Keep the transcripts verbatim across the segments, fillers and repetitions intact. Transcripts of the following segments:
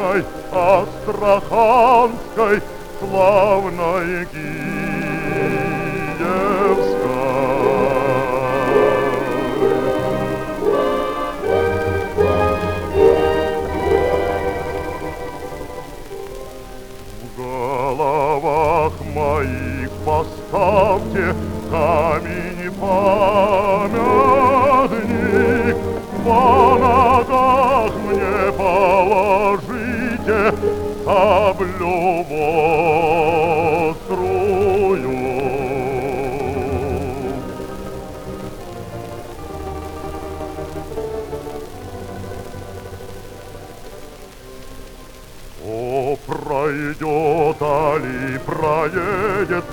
Казанской, Астраханской, славной Киевской. В головах моих поставьте камень памятник, по ногах мне положите саблю острую. О, пройдет, али проедет,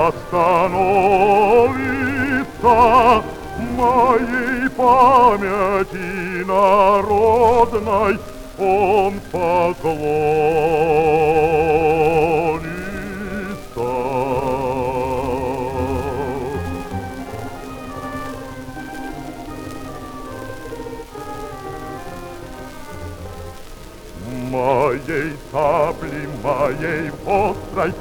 остановится моей памяти народной он поклонится. Моей сабли, моей острой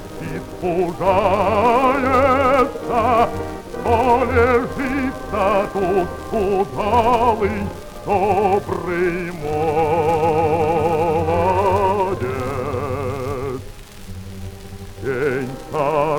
испужается, кто лежится тут удалый добрый молодец. День